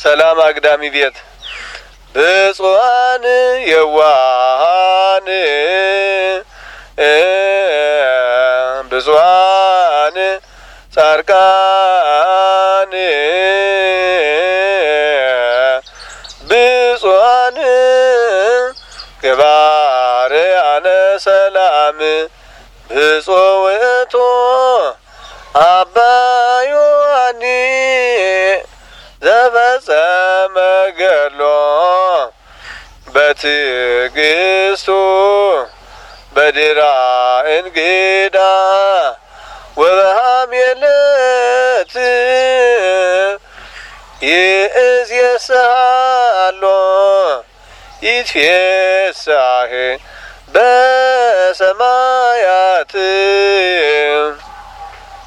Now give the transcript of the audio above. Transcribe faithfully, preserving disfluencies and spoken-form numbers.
ሰላም አግዳሚ ቤት ብፁዓን የዋሃን ብፁዓን ጻድቃን ብፁዓን ገባርያነ ሰላም ብፁዕ ውእቱ አባ ዮሐኒ ዘፈጸመ ገድሎ በትዕግስቱ በድራ እንግዳ ወበሐሜለት ይእዜሰሃሎ ይትፌሳህ በሰማያት